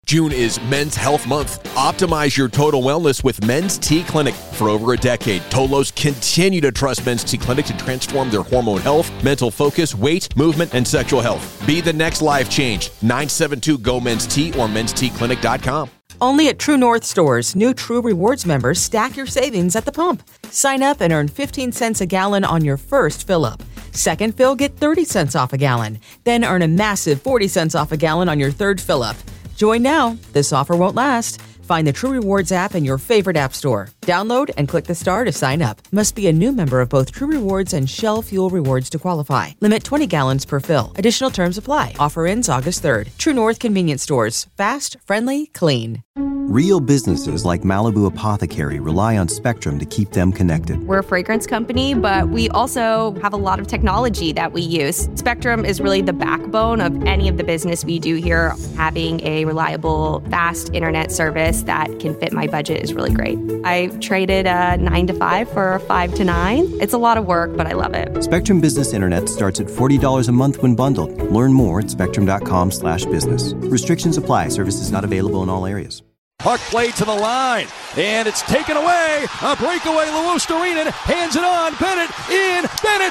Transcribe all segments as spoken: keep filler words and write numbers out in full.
June is Men's Health Month. Optimize your total wellness with Men's T Clinic. For over a decade, Tolos continue to trust Men's T Clinic to transform their hormone health, mental focus, weight, movement, and sexual health. Be the next life change. nine seven two, G O, Men's T or mens t clinic dot com. Only at True North stores, new True Rewards members stack your savings at the pump. Sign up and earn fifteen cents a gallon on your first fill-up. Second fill, get thirty cents off a gallon. Then earn a massive forty cents off a gallon on your third fill-up. Join now. This offer won't last. Find the True Rewards app in your favorite app store. Download and click the star to sign up. Must be a new member of both True Rewards and Shell Fuel Rewards to qualify. Limit twenty gallons per fill. Additional terms apply. Offer ends August third. True North Convenience Stores. Fast, friendly, clean. Real businesses like Malibu Apothecary rely on Spectrum to keep them connected. We're a fragrance company, but we also have a lot of technology that we use. Spectrum is really the backbone of any of the business we do here. Having a reliable, fast internet service that can fit my budget is really great. I traded a nine to five for a five to nine. It's a lot of work, but I love it. Spectrum Business Internet starts at forty dollars a month when bundled. Learn more at spectrum.com slash business. Restrictions apply. Services not available in all areas. Puck played to the line, and it's taken away. A breakaway, Luostarinen hands it on. Bennett in. Bennett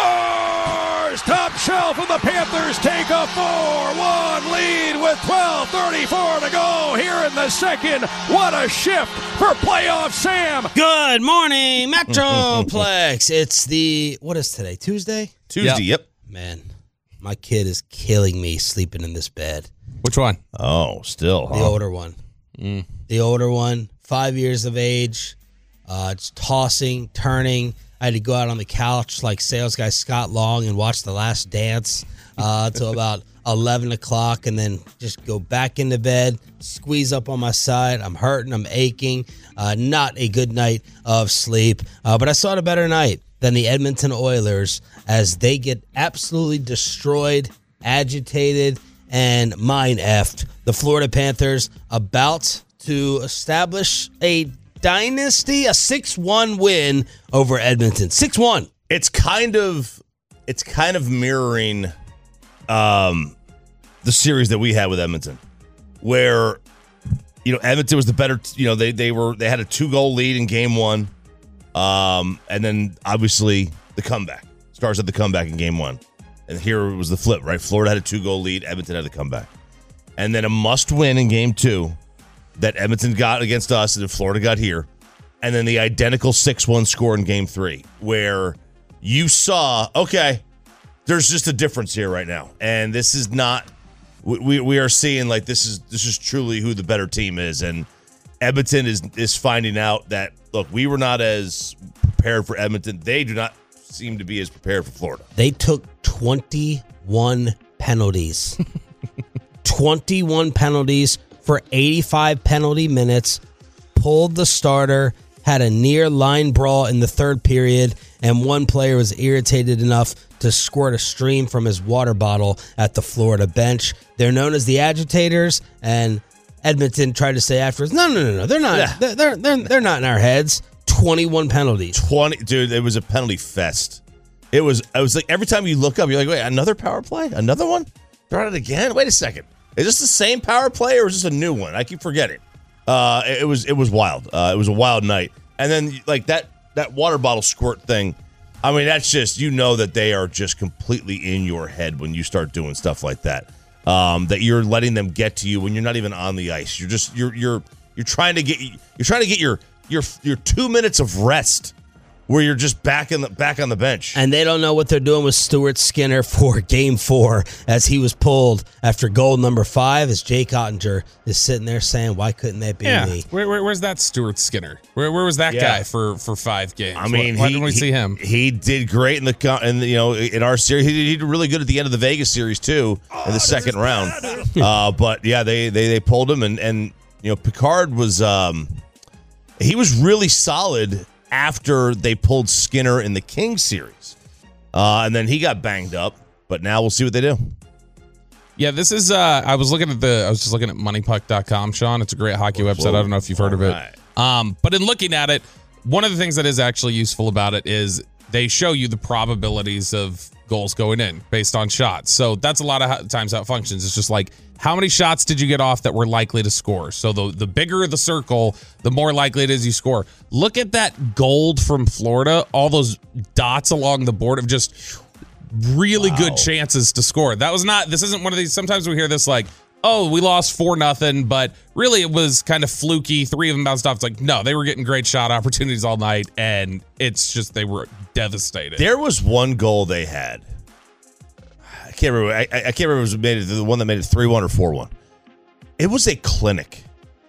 scores! Top shelf, and the Panthers take a four one lead with twelve thirty-four to go here in the second. What a shift for playoff Sam. Good morning, Metroplex. It's the, what is today, Tuesday? Tuesday, yep. yep. Man, my kid is killing me sleeping in this bed. Which one? Oh, still, huh? The older one. Mm. The older one, five years of age, uh, it's tossing, turning. I had to go out on the couch like sales guy Scott Long and watch The Last Dance uh, till about eleven o'clock, and then just go back into bed, squeeze up on my side. I'm hurting, I'm aching. Uh, not a good night of sleep, uh, but I saw a better night than the Edmonton Oilers as they get absolutely destroyed, agitated, and mind-effed. The Florida Panthers about to establish a dynasty, a six one win over Edmonton. six one. It's kind of it's kind of mirroring um, the series that we had with Edmonton, where you know Edmonton was the better. You know they they were they had a two goal lead in game one, um, and then obviously the comeback. Stars had the comeback in game one. And here it was the flip, right? Florida had a two-goal lead. Edmonton had to come back. And then a must-win in game two that Edmonton got against us and Florida got here. And then the identical six one score in game three where you saw, okay, there's just a difference here right now. And this is not we, – we, we are seeing like this is this is truly who the better team is. And Edmonton is is finding out that, look, we were not as prepared for Edmonton. They do not seem to be as prepared for Florida. They took twenty-one penalties. twenty-one penalties for eighty-five penalty minutes, pulled the starter, had a near line brawl in the third period, and one player was irritated enough to squirt a stream from his water bottle at the Florida bench. They're known as the agitators, and Edmonton tried to say afterwards, no, no, no, no, they're not, yeah. they're, they're, they're, they're not in our heads. twenty-one penalties. twenty, dude, it was a penalty fest. It was, I was like, every time you look up, you're like, wait, another power play? Another one? Throw it again? Wait a second. Is this the same power play or is this a new one? I keep forgetting. Uh, it, it was it was wild. Uh, it was a wild night. And then, like, that, that water bottle squirt thing, I mean, that's just, you know that they are just completely in your head when you start doing stuff like that. Um, that you're letting them get to you when you're not even on the ice. You're just, you're, you're, you're trying to get, you're trying to get your, your, your two minutes of rest where you're just back in the back on the bench. And they don't know what they're doing with Stuart Skinner for game four as he was pulled after goal number five as Jake Ottinger is sitting there saying, why couldn't that be yeah. me? Where, where, where's that Stuart Skinner? Where, where was that yeah. guy for, for five games? I mean, why, why he, didn't we he, see him? He did great in the in the, you know in our series. He did, he did really good at the end of the Vegas series too oh, in the second round. uh, but yeah, they, they they pulled him and and you know Picard was um, he was really solid after they pulled Skinner in the King series. Uh, and then he got banged up, but now we'll see what they do. Yeah, this is, uh, I was looking at the, I was just looking at money puck dot com, Sean. It's a great hockey whoa, website. Whoa. I don't know if you've heard All of it. Right. Um, but in looking at it, one of the things that is actually useful about it is they show you the probabilities of goals going in based on shots. So that's a lot of times how it functions. It's just like, how many shots did you get off that were likely to score? So the, the bigger the circle, the more likely it is you score. Look at that gold from Florida, all those dots along the board of just really wow. good chances to score. That was not, this isn't one of these, sometimes we hear this like, oh, we lost four nothing, but really it was kind of fluky. Three of them bounced off. It's like, no, they were getting great shot opportunities all night, and it's just they were devastated. There was one goal they had. I can't remember. I, I can't remember if it was made it, the one that made it three one or four one. It was a clinic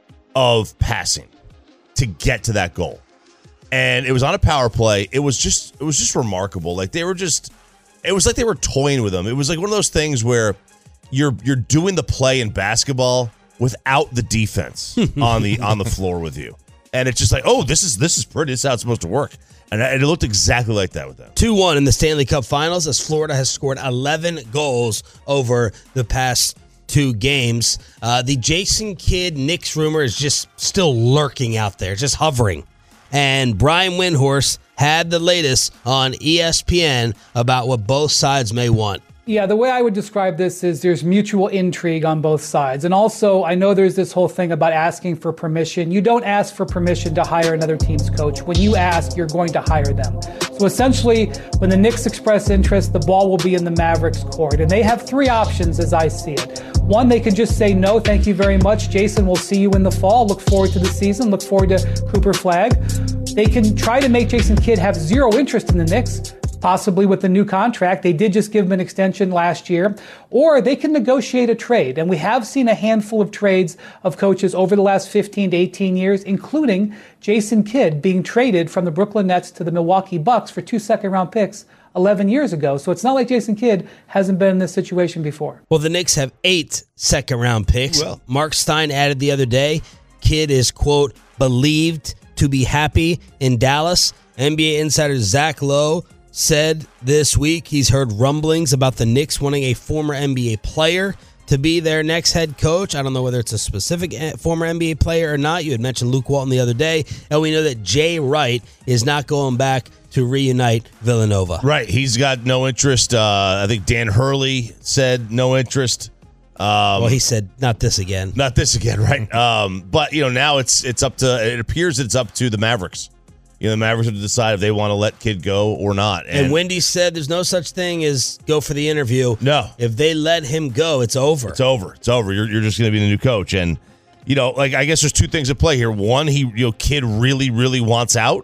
of passing to get to that goal, and it was on a power play. It was just, it was just remarkable. Like they were just, it was like they were toying with them. It was like one of those things where You're you're doing the play in basketball without the defense on the on the floor with you, and it's just like, oh, this is this is pretty. This is how it's supposed to work, and it looked exactly like that with them. two one in the Stanley Cup Finals as Florida has scored eleven goals over the past two games. Uh, the Jason Kidd Knicks rumor is just still lurking out there, just hovering, and Brian Windhorst had the latest on E S P N about what both sides may want. Yeah, the way I would describe this is there's mutual intrigue on both sides. And also, I know there's this whole thing about asking for permission. You don't ask for permission to hire another team's coach. When you ask, you're going to hire them. So essentially, when the Knicks express interest, the ball will be in the Mavericks' court. And they have three options as I see it. One, they can just say, no, thank you very much. Jason, we'll see you in the fall. Look forward to the season. Look forward to Cooper Flagg. They can try to make Jason Kidd have zero interest in the Knicks, possibly with the new contract. They did just give him an extension last year. Or they can negotiate a trade. And we have seen a handful of trades of coaches over the last fifteen to eighteen years, including Jason Kidd being traded from the Brooklyn Nets to the Milwaukee Bucks for two second-round picks eleven years ago. So it's not like Jason Kidd hasn't been in this situation before. Well, the Knicks have eight second-round picks. Well, Mark Stein added the other day, Kidd is, quote, believed to be happy in Dallas. N B A insider Zach Lowe said this week he's heard rumblings about the Knicks wanting a former N B A player to be their next head coach. I don't know whether it's a specific former N B A player or not. You had mentioned Luke Walton the other day, and we know that Jay Wright is not going back to reunite Villanova. Right. He's got no interest. Uh, I think Dan Hurley said no interest. Um, well, he said not this again. Not this again, right? Um, but, you know, now it's it's up to, it appears it's up to the Mavericks. You know, the Mavericks have to decide if they want to let Kidd go or not. And, and Wendy said there's no such thing as go for the interview. No. If they let him go, it's over. It's over. It's over. You're, you're just going to be the new coach. And, you know, like, I guess there's two things at play here. One, he, you know, Kidd really, really wants out.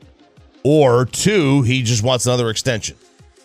Or two, he just wants another extension.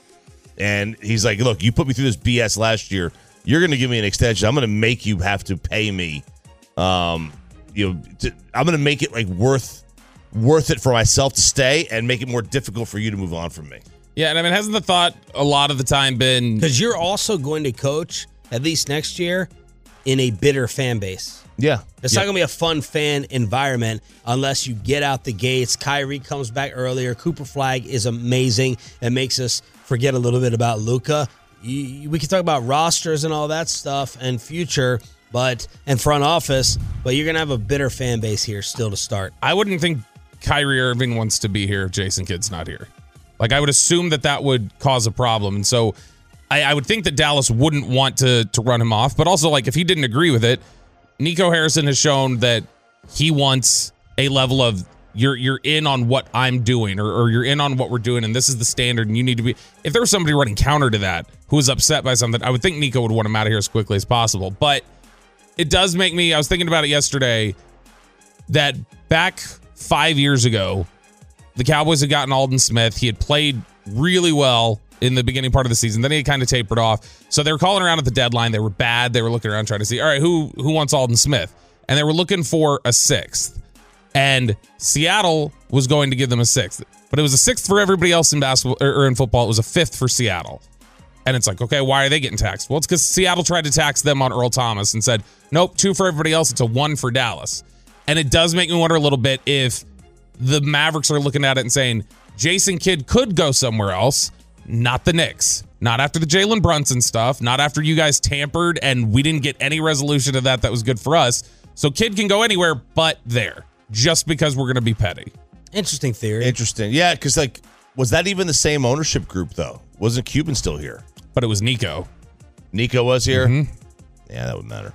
And he's like, look, you put me through this B S last year. You're going to give me an extension. I'm going to make you have to pay me. Um, you know, to, I'm going to make it like worth worth it for myself to stay and make it more difficult for you to move on from me. Yeah, and I mean, hasn't the thought a lot of the time been... Because you're also going to coach, at least next year, in a bitter fan base. Yeah. It's yeah. not going to be a fun fan environment unless you get out the gates. Kyrie comes back earlier. Cooper Flagg is amazing and makes us forget a little bit about Luka. We can talk about rosters and all that stuff and future, but and front office, but you're going to have a bitter fan base here still to start. I wouldn't think Kyrie Irving wants to be here if Jason Kidd's not here. Like, I would assume that that would cause a problem. And so I, I would think that Dallas wouldn't want to to run him off. But also, like, if he didn't agree with it, Nico Harrison has shown that he wants a level of you're you're in on what I'm doing or, or you're in on what we're doing, and this is the standard, and you need to be. If there was somebody running counter to that who was upset by something, I would think Nico would want him out of here as quickly as possible. But it does make me, I was thinking about it yesterday, that back five years ago, the Cowboys had gotten Aldon Smith. He had played really well in the beginning part of the season. Then he kind of tapered off. So they were calling around at the deadline. They were bad. They were looking around trying to see, all right, who who wants Aldon Smith? And they were looking for a sixth. And Seattle was going to give them a sixth. But it was a sixth for everybody else in basketball or in football. It was a fifth for Seattle. And it's like, okay, why are they getting taxed? Well, it's because Seattle tried to tax them on Earl Thomas and said, nope, two for everybody else. It's a one for Dallas. And it does make me wonder a little bit if the Mavericks are looking at it and saying, Jason Kidd could go somewhere else, not the Knicks. Not after the Jalen Brunson stuff, not after you guys tampered and we didn't get any resolution of that that was good for us. So Kidd can go anywhere but there, just because we're going to be petty. Interesting theory. Interesting. Yeah, because, like, Was that even the same ownership group, though? Wasn't Cuban still here? But it was Nico. Nico was here? Mm-hmm. Yeah, that would matter.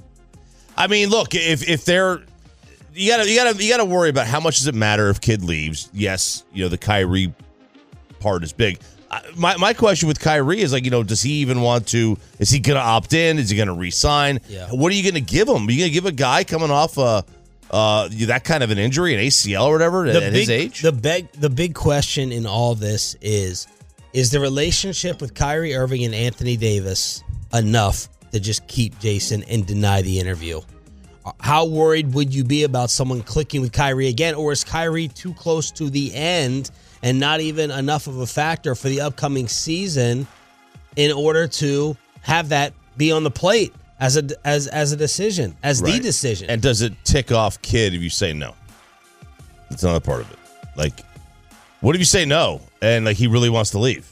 I mean, look, if if they're you gotta you gotta you gotta worry about how much does it matter if Kid leaves. Yes, you know, the Kyrie part is big. Uh, my my question with Kyrie is like, you know, does he even want to? Is he gonna opt in? Is he gonna resign? Yeah. What are you gonna give him? Are you gonna give a guy coming off uh uh that kind of an injury, an A C L or whatever, at, The at big, his age? The big the big question in all this is is the relationship with Kyrie Irving and Anthony Davis enough to just keep Jason and deny the interview? How worried would you be about someone clicking with Kyrie again, or is Kyrie too close to the end and not even enough of a factor for the upcoming season in order to have that be on the plate as a as as a decision, as Right. the decision? And does it tick off Kid if you say no? That's another part of it. Like, what if you say no and like he really wants to leave?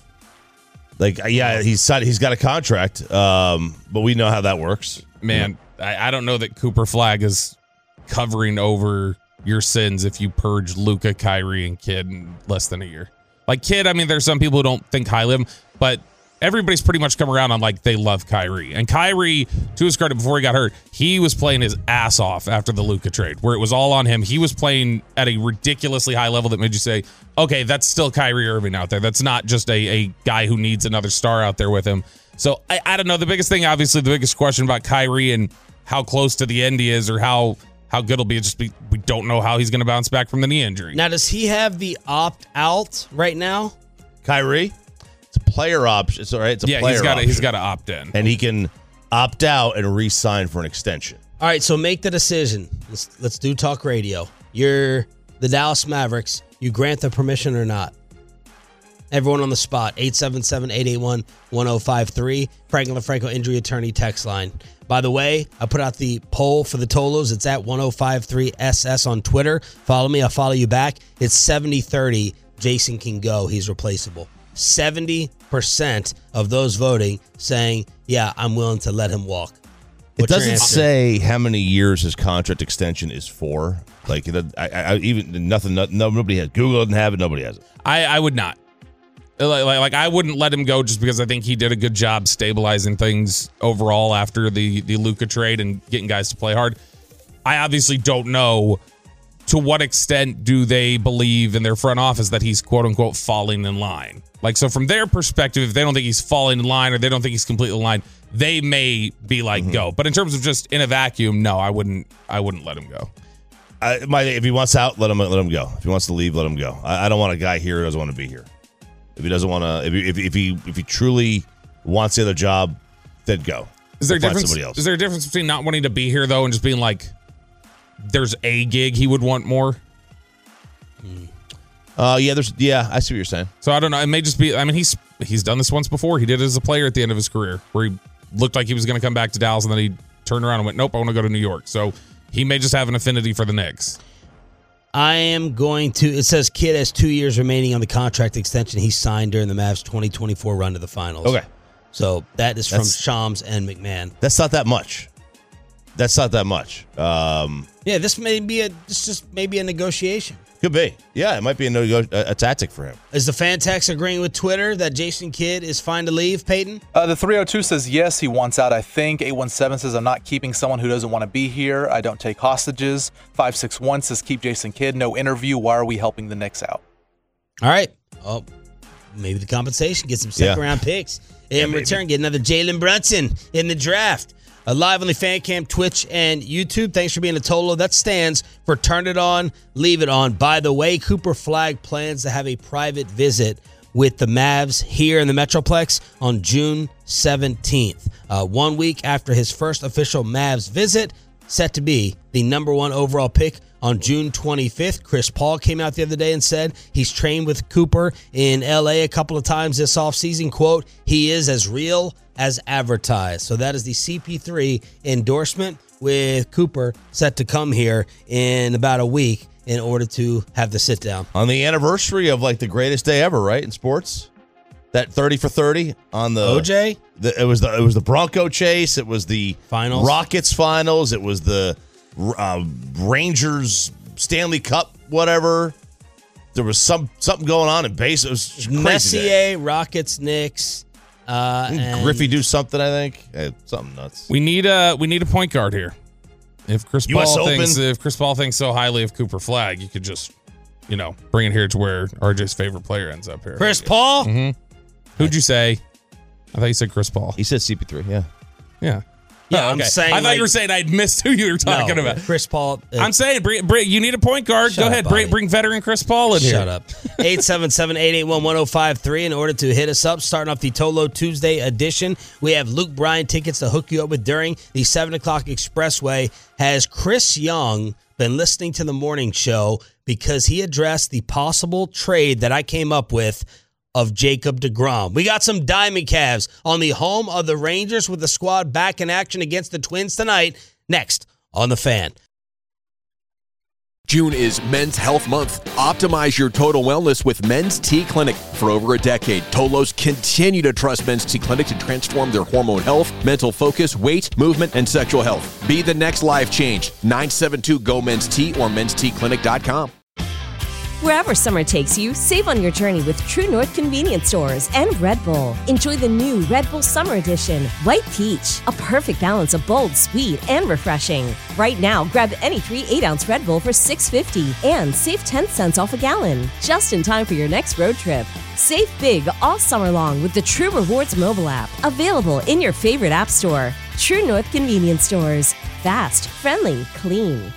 Like, yeah, he's signed, he's got a contract, um, but we know how that works. Man, I, I don't know that Cooper Flag is covering over your sins if you purge Luka, Kyrie, and Kid in less than a year. Like Kid, I mean, there's some people who don't think highly of him, but everybody's pretty much come around on like they love Kyrie. And Kyrie, to his credit, before he got hurt, he was playing his ass off after the Luka trade, where it was all on him. He was playing at a ridiculously high level that made you say, okay, that's still Kyrie Irving out there. That's not just a, a guy who needs another star out there with him. So I, I don't know. The biggest thing, obviously, the biggest question about Kyrie and how close to the end he is or how how good it'll be, just be, we don't know how he's going to bounce back from the knee injury. Now, does he have the opt-out right now? Kyrie? It's a player option. It's all right. It's a yeah, player he's got option. he's got to opt in. And he can opt out and re-sign for an extension. All right, so make the decision. Let's let's do talk radio. You're the Dallas Mavericks. You grant the permission or not? Everyone on the spot. eight seven seven, eight eight one, one oh five three. Franklin LaFranco Injury Attorney text line. By the way, I put out the poll for the Tolos. It's at one oh five three S S on Twitter. Follow me. I'll follow you back. It's seventy thirty. Jason can go. He's replaceable. seventy percent of those voting saying, yeah, I'm willing to let him walk. It What's your doesn't answer? say how many years his contract extension is for. Like, it, I, I, even nothing, no, nobody has. Google doesn't have it. Nobody has it. I, I would not. Like, like, like, I wouldn't let him go just because I think he did a good job stabilizing things overall after the, the Luka trade and getting guys to play hard. I obviously don't know to what extent do they believe in their front office that he's quote unquote falling in line. Like, so from their perspective, if they don't think he's falling in line or they don't think he's completely in line, they may be like, mm-hmm. go. But in terms of just in a vacuum, no, I wouldn't. I wouldn't let him go. I, my, if he wants out, let him let him go. If he wants to leave, let him go. I, I don't want a guy here who doesn't want to be here. If he doesn't want to, if he, if, if he if he truly wants the other job, then go. Is there a Find difference? somebody else. Is there a difference between not wanting to be here though and just being like, there's a gig he would want more? Uh, yeah, there's yeah, I see what you're saying. So I don't know. It may just be. I mean, he's he's done this once before. He did it as a player at the end of his career, where he looked like he was going to come back to Dallas, and then he turned around and went, "Nope, I want to go to New York." So he may just have an affinity for the Knicks. I am going to. It says Kid has two years remaining on the contract extension he signed during the Mavs twenty twenty-four run to the finals. Okay, so that is from That's- Shams and McMahon. that's not that much. That's not that much. Um, Yeah, this may be a this just may be a negotiation. could be. Yeah, it might be a, nego- a, a tactic for him. Is the fan text agreeing with Twitter that Jason Kidd is fine to leave, Peyton? Uh, the three oh two says yes, he wants out, I think. eight one seven says I'm not keeping someone who doesn't want to be here. I don't take hostages. five six one says keep Jason Kidd. No interview. Why are we helping the Knicks out? All right. Oh, maybe the compensation. Get some second Yeah. round picks. In return, get another Jalen Brunson in the draft. Uh, live on the Fan Cam, Twitch, and YouTube. Thanks for being a Tolo. That stands for Turn It On, Leave It On. By the way, Cooper Flag plans to have a private visit with the Mavs here in the Metroplex on June seventeenth. Uh, one week after his first official Mavs visit, set to be the number one overall pick on June twenty-fifth. Chris Paul came out the other day and said he's trained with Cooper in L A a couple of times this offseason. Quote, he is as real as advertised. So that is the C P three endorsement, with Cooper set to come here in about a week in order to have the sit down. On the anniversary of like the greatest day ever, right, in sports? That thirty for thirty on the O J? The, it was the it was the Bronco chase. It was the Finals. Rockets finals. It was the uh, Rangers Stanley Cup, whatever. there was some something going on in base. It was crazy. Messier, Rockets, Knicks. Uh, Didn't Griffey do something, I think? Eh, something nuts. We need a we need a point guard here. If Chris U S Paul Open. thinks if Chris Paul thinks so highly of Cooper Flagg, you could just, you know, bring it here to where R J's favorite player ends up here. Chris Paul? Mm-hmm. Who'd you say? I thought you said Chris Paul. He said C P three, yeah. Yeah. Yeah, Oh, I'm okay. saying, I thought like- you were saying I'd missed who you were talking No, about. Chris Paul. uh, I'm saying, bring, bring, you need a point guard. Shut Go up, ahead, bring, Bobby. bring veteran Chris Paul in here. Shut up. eight seven seven, eight eight one, one oh five three in order to hit us up. Starting off the Tolo Tuesday edition, we have Luke Bryan tickets to hook you up with during the seven o'clock Expressway. Has Chris Young been listening to the morning show because he addressed the possible trade that I came up with of Jacob deGrom? We got some Diamond Cavs on the home of the Rangers with the squad back in action against the Twins tonight. Next on The Fan. June is Men's Health Month. Optimize your total wellness with Men's T Clinic. For over a decade, Tolos continue to trust Men's T Clinic to transform their hormone health, mental focus, weight, movement, and sexual health. Be the next life change. nine seven two, G O, Men's T or men's t clinic dot com. Wherever summer takes you, save on your journey with True North Convenience Stores and Red Bull. Enjoy the new Red Bull Summer Edition, White Peach, a perfect balance of bold, sweet, and refreshing. Right now, grab any three eight-ounce Red Bull for six fifty and save ten cents off a gallon, just in time for your next road trip. Save big all summer long with the True Rewards mobile app, available in your favorite app store. True North Convenience Stores. Fast, friendly, clean.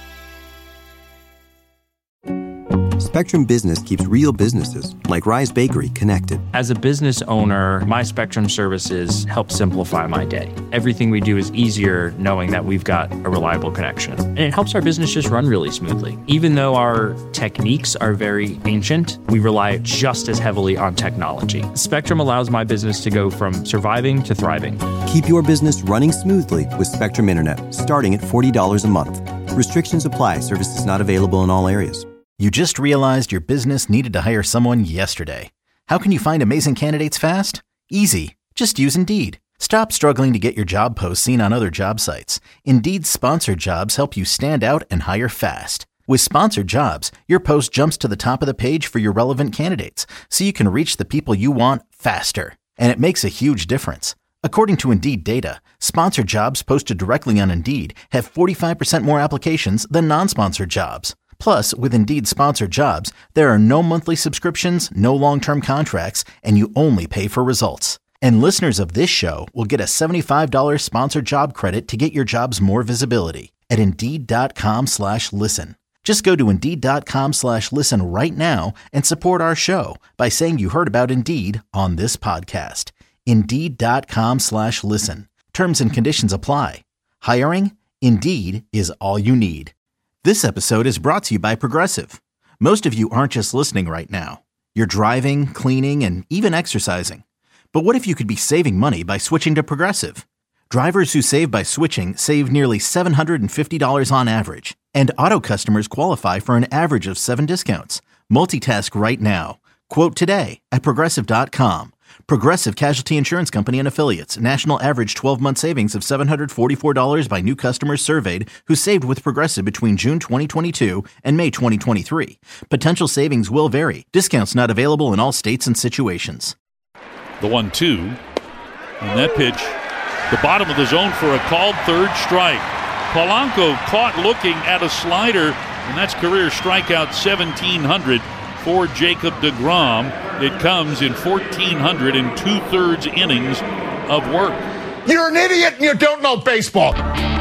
Spectrum Business keeps real businesses, like Rise Bakery, connected. As a business owner, my Spectrum services help simplify my day. Everything we do is easier knowing that we've got a reliable connection. And it helps our business just run really smoothly. Even though our techniques are very ancient, we rely just as heavily on technology. Spectrum allows my business to go from surviving to thriving. Keep your business running smoothly with Spectrum Internet, starting at forty dollars a month. Restrictions apply. Services not available in all areas. You just realized your business needed to hire someone yesterday. How can you find amazing candidates fast? Easy. Just use Indeed. Stop struggling to get your job posts seen on other job sites. Indeed's sponsored jobs help you stand out and hire fast. With sponsored jobs, your post jumps to the top of the page for your relevant candidates, so you can reach the people you want faster. And it makes a huge difference. According to Indeed data, sponsored jobs posted directly on Indeed have forty-five percent more applications than non-sponsored jobs. Plus, with Indeed sponsored jobs, there are no monthly subscriptions, no long-term contracts, and you only pay for results. And listeners of this show will get a seventy-five dollars sponsored job credit to get your jobs more visibility at Indeed.com slash listen. Just go to Indeed.com slash listen right now and support our show by saying you heard about Indeed on this podcast. Indeed.com slash listen. Terms and conditions apply. Hiring? Indeed is all you need. This episode is brought to you by Progressive. Most of you aren't just listening right now. You're driving, cleaning, and even exercising. But what if you could be saving money by switching to Progressive? Drivers who save by switching save nearly seven hundred fifty dollars on average. And auto customers qualify for an average of seven discounts. Multitask right now. Quote today at Progressive dot com. Progressive Casualty Insurance Company and Affiliates. National average twelve-month savings of seven hundred forty-four dollars by new customers surveyed who saved with Progressive between June twenty twenty-two and May twenty twenty-three. Potential savings will vary. Discounts not available in all states and situations. The one two. And that pitch, the bottom of the zone for a called third strike. Polanco caught looking at a slider, and that's career strikeout seventeen hundred for Jacob deGrom. It comes in fourteen hundred and two-thirds innings of work. You're an idiot and you don't know baseball.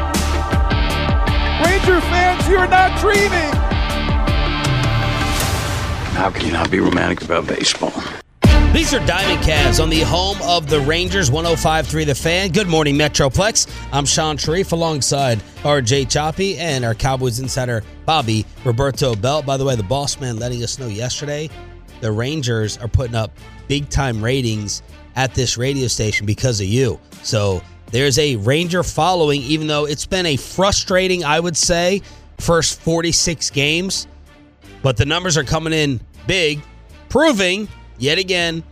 Ranger fans, you're not dreaming. How can you not be romantic about baseball? These are Diamond Cavs on the home of the Rangers, one oh five point three The Fan. Good morning, Metroplex. I'm Sean Sharif alongside R J Choppy and our Cowboys insider, Bobby Roberto Belt. By the way, the boss man letting us know yesterday, the Rangers are putting up big-time ratings at this radio station because of you. So there's a Ranger following, even though it's been a frustrating, I would say, first forty-six games. But the numbers are coming in big, proving yet again,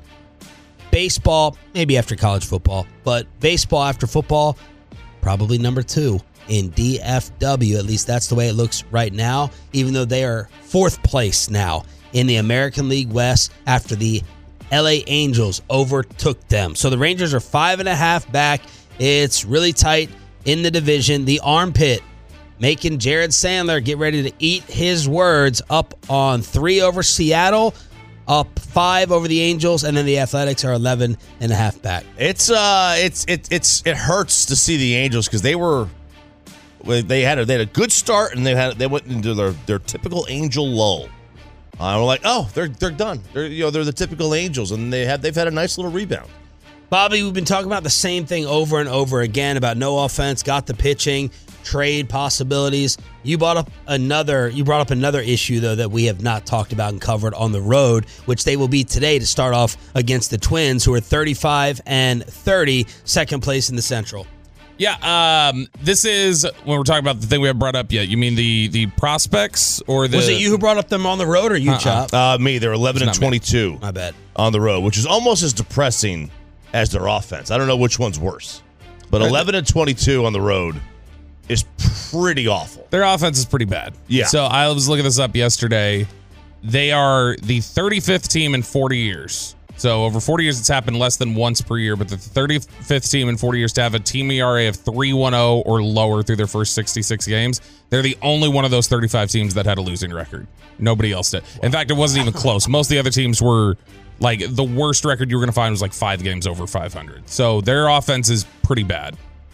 baseball, maybe after college football, but baseball after football, probably number two in D F W. At least that's the way it looks right now, even though they are fourth place now in the American League West after the L A Angels overtook them. So the Rangers are five and a half back. It's really tight in the division. The armpit making Jared Sandler get ready to eat his words, up on three over Seattle, up five over the Angels, and then the Athletics are eleven and a half back. It's uh, it's it it's it hurts to see the Angels because they were they had a they had a good start and they had they went into their, their typical Angel lull. Uh, we're like, oh, they're they're done. They're you know they're the typical Angels, and they have they've had a nice little rebound. Bobby, we've been talking about the same thing over and over again about no offense, got the pitching, trade possibilities. You brought up another you brought up another issue though that we have not talked about and covered on the road, which they will be today to start off against the Twins, who are thirty-five and thirty, second place in the Central. Yeah, um, this is when we're talking about the thing we haven't brought up yet. You mean the the prospects or the? Was it you who brought up them on the road or you, uh-uh. Chop? Uh, me. They're eleven and twenty-two. My bad. On the road, which is almost as depressing as their offense. I don't know which one's worse, but eleven and twenty-two on the road is pretty awful. Their offense is pretty bad. Yeah. So I was looking this up yesterday. They are the thirty-fifth team in forty years. So over forty years, it's happened less than once per year, but the thirty-fifth team in forty years to have a team E R A of three point oh or lower through their first sixty-six games. They're the only one of those thirty-five teams that had a losing record. Nobody else did. Wow. In fact, it wasn't even close. Most of the other teams were like the worst record you were going to find was like five games over five hundred. So their offense is pretty bad.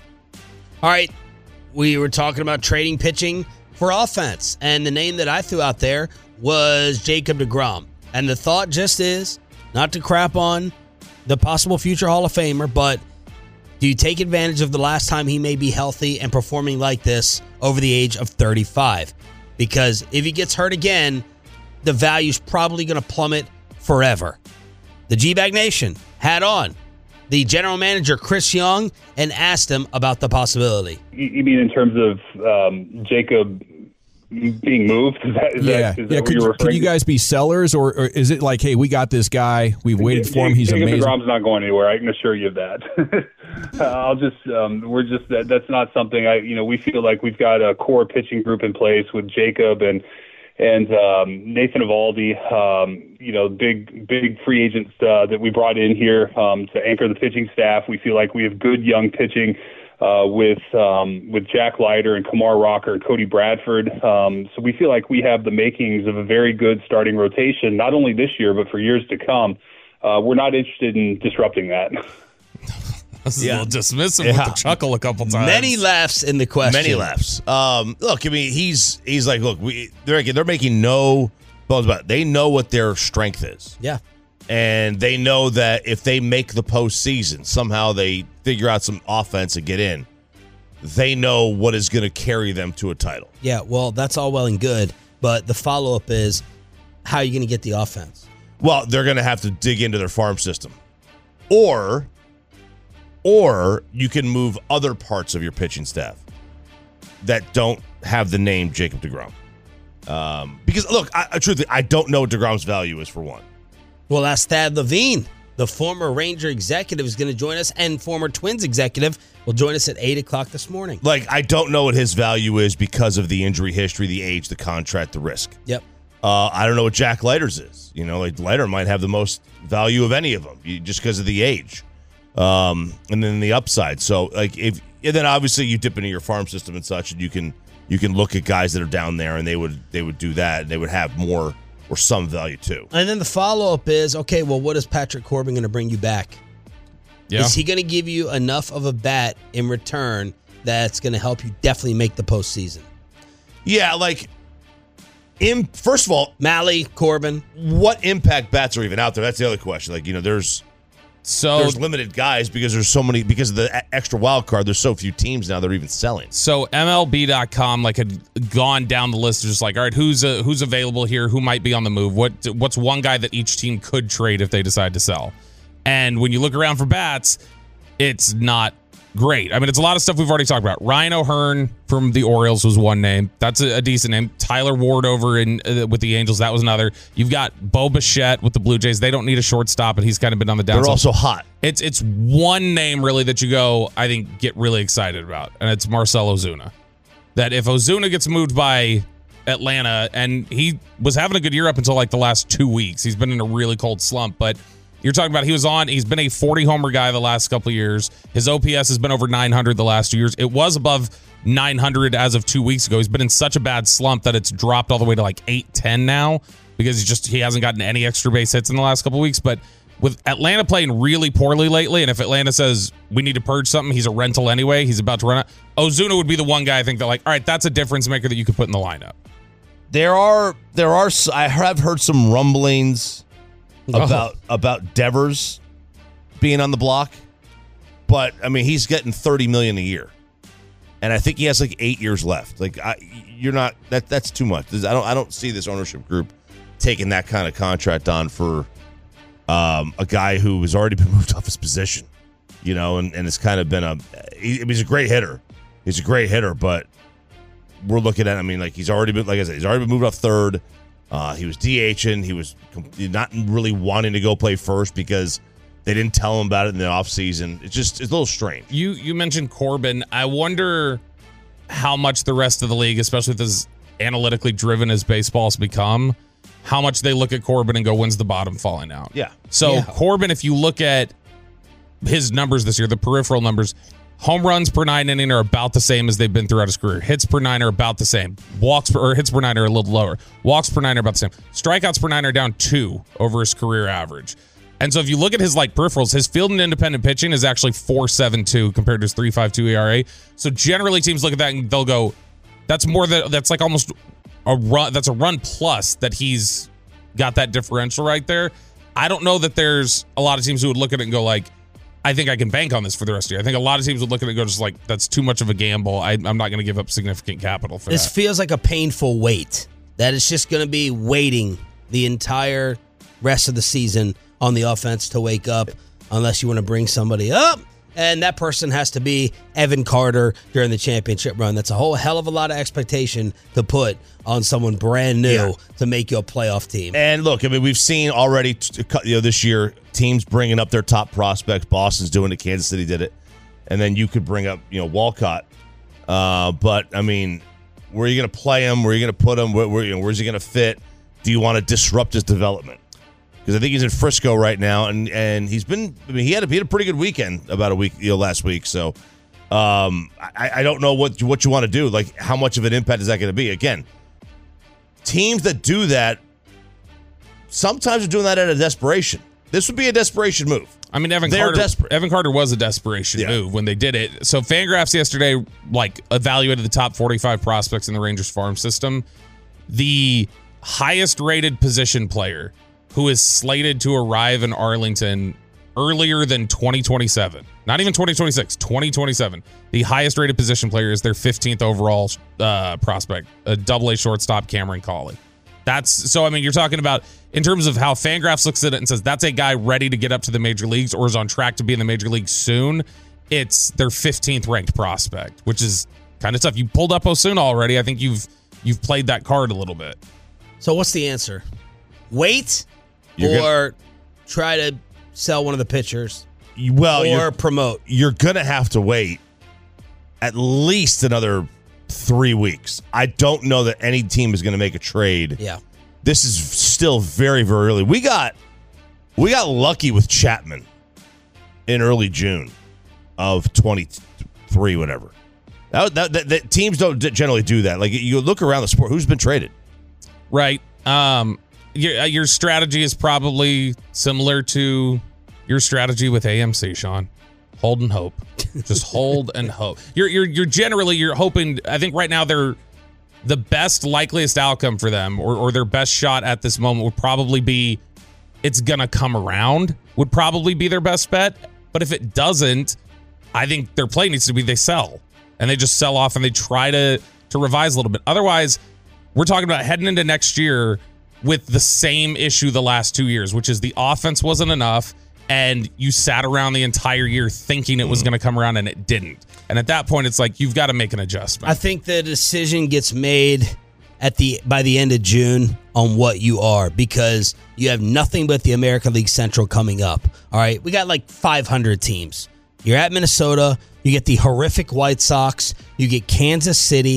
All right. We were talking about trading pitching for offense, and the name that I threw out there was Jacob deGrom. And the thought just is, not to crap on the possible future Hall of Famer, but do you take advantage of the last time he may be healthy and performing like this over the age of thirty-five? Because if he gets hurt again, the value's probably going to plummet forever. The G-Bag Nation had on the general manager, Chris Young, and asked him about the possibility. You mean in terms of um, Jacob being moved? Is that, is yeah, that, is yeah. that Could, what could you guys be sellers, or, or is it like, hey, we got this guy, we've waited for him, he's Jacob amazing? DeGrom's not going anywhere. I can assure you of that. uh, I'll just, um, we're just that. That's not something I, you know, we feel like we've got a core pitching group in place with Jacob and and um, Nathan Eovaldi, um, you know, big big free agents uh, that we brought in here um, to anchor the pitching staff. We feel like we have good young pitching. Uh, with um, with Jack Leiter and Kumar Rocker and Cody Bradford. Um, so we feel like we have the makings of a very good starting rotation, not only this year, but for years to come. Uh, we're not interested in disrupting that. This is Yeah. a little dismissive Yeah. with the chuckle a couple times. Many laughs in the question. Many laughs. Um, look, I mean, he's he's like, look, we they're they're making no bones about it. They know what their strength is. Yeah. And they know that if they make the postseason, somehow they figure out some offense and get in, they know what is going to carry them to a title. Yeah, well, that's all well and good, but the follow-up is, how are you going to get the offense? Well, they're going to have to dig into their farm system. Or, or you can move other parts of your pitching staff that don't have the name Jacob deGrom. Um, because, look, I, I, truthfully, I don't know what deGrom's value is, for one. Well, that's Thad Levine, the former Ranger executive, is going to join us, and former Twins executive will join us at eight o'clock this morning. Like, I don't know what his value is because of the injury history, the age, the contract, the risk. Yep. Uh, I don't know what Jack Leiter's is. You know, like Leiter might have the most value of any of them you- just because of the age. Um, and then the upside. So, like, if and then obviously you dip into your farm system and such, and you can you can look at guys that are down there, and they would they would do that, and they would have more or some value too. And then the follow-up is, okay, well, what is Patrick Corbin going to bring you back? Yeah. Is he going to give you enough of a bat in return that's going to help you definitely make the postseason? Yeah, like, in, first of all, Malley, Corbin. What impact bats are even out there? That's the other question. Like, you know, there's So there's limited guys because there's so many, because of the e- extra wild card, there's so few teams now that are even selling. So M L B dot com like had gone down the list, just like, all right, who's uh, who's available here? Who might be on the move? What what's one guy that each team could trade if they decide to sell? And when you look around for bats, it's not great. I mean, it's a lot of stuff we've already talked about. Ryan O'Hearn from the Orioles was one name. That's a, a decent name. Tyler Ward over in uh, with the Angels, that was another. You've got Bo Bichette with the Blue Jays. They don't need a shortstop, and he's kind of been on the downside. They're also hot. It's it's one name really that you go, I think, get really excited about, and it's Marcell Ozuna. that if Ozuna gets moved by Atlanta, and he was having a good year up until like the last two weeks. He's been in a really cold slump, but you're talking about he was on, he's been a forty homer guy the last couple of years. His O P S has been over nine hundred the last two years. It was above nine hundred as of two weeks ago. He's been in such a bad slump that it's dropped all the way to like eight ten now because he just he hasn't gotten any extra base hits in the last couple of weeks. But with Atlanta playing really poorly lately, and if Atlanta says we need to purge something, he's a rental anyway. He's about to run out. Ozuna would be the one guy I think that like, all right, that's a difference maker that you could put in the lineup. There are there are I have heard some rumblings Oh. about about Devers being on the block, but I mean he's getting thirty million dollars a year, and I think he has like eight years left. Like I, you're not that that's too much. I don't I don't see this ownership group taking that kind of contract on for um, a guy who has already been moved off his position, you know, and and it's kind of been a he, he's a great hitter, he's a great hitter, but we're looking at I mean like he's already been like I said he's already been moved off third. Uh, he was DHing. He was not really wanting to go play first because they didn't tell him about it in the offseason. It's just it's a little strange. You you mentioned Corbin. I wonder how much the rest of the league, especially with as analytically driven as baseball's become, how much they look at Corbin and go, when's the bottom falling out? Yeah. So Yeah. Corbin, if you look at his numbers this year, the peripheral numbers, home runs per nine inning are about the same as they've been throughout his career. Hits per nine are about the same. Walks per, or hits per nine are a little lower. Walks per nine are about the same. Strikeouts per nine are down two over his career average. And so if you look at his like peripherals, his field and independent pitching is actually four point seven two compared to his three point five two E R A. So generally teams look at that and they'll go, that's more than that's like almost a run. That's a run plus that he's got that differential right there. I don't know that there's a lot of teams who would look at it and go like, I think I can bank on this for the rest of the year. I think a lot of teams would look at it and go just like, that's too much of a gamble. I, I'm not going to give up significant capital for This that. feels like a painful wait. That it's just going to be waiting the entire rest of the season on the offense to wake up, unless you want to bring somebody up. And that person has to be Evan Carter during the championship run. That's a whole hell of a lot of expectation to put on someone brand new Yeah. to make you a playoff team. And look, I mean, we've seen already, you know, this year teams bringing up their top prospects. Boston's doing it. Kansas City did it, and then you could bring up, you know, Walcott. Uh, but I mean, where are you going to play him? Where are you going to put him? Where, where, you know, where's he going to fit? Do you want to disrupt his development? Because I think he's in Frisco right now, and and he's been. I mean, he had a, he had a pretty good weekend about a week, you know, last week. So, um, I, I don't know what what you want to do. Like, how much of an impact is that going to be? Again, teams that do that sometimes are doing that out of desperation. This would be a desperation move. I mean, Evan They're Carter. desperate. Evan Carter was a desperation Yeah. move when they did it. So Fangraphs yesterday, like, evaluated the top forty-five prospects in the Rangers farm system. The highest rated position player who is slated to arrive in Arlington earlier than twenty twenty-seven, not even twenty twenty-six, twenty twenty-seven. The highest rated position player is their fifteenth overall uh, prospect, a double A shortstop, Cameron Cawley. That's so, I mean, you're talking about in terms of how Fangraphs looks at it and says that's a guy ready to get up to the major leagues or is on track to be in the major leagues soon. It's their fifteenth ranked prospect, which is kind of tough. You pulled up Osuna already. I think you've you've played that card a little bit. So what's the answer? Wait You're or gonna- try to sell one of the pitchers? Well, or you're, promote. You're going to have to wait at least another three weeks. I don't know that any team is going to make a trade. Yeah. This is still very, very early. We got we got lucky with Chapman in early June of twenty-three, whatever. That, that, that, that teams don't generally do that. Like, you look around the sport, who's been traded? Right. Um, your, your strategy is probably similar to your strategy with A M C, Sean. Hold and hope. Just hold and hope. You're you're you're generally you're hoping. I think right now they're the best likeliest outcome for them, or or their best shot at this moment would probably be it's gonna come around. Would probably be their best bet. But if it doesn't, I think their play needs to be they sell and they just sell off and they try to to revise a little bit. Otherwise, we're talking about heading into next year with the same issue the last two years, which is the offense wasn't enough. And you sat around the entire year thinking it was going to come around and it didn't. And at that point, it's like, you've got to make an adjustment. I think the decision gets made at the by the end of June on what you are, because you have nothing but the American League Central coming up. All right. We got like five hundred teams. You're at Minnesota. You get the horrific White Sox. You get Kansas City.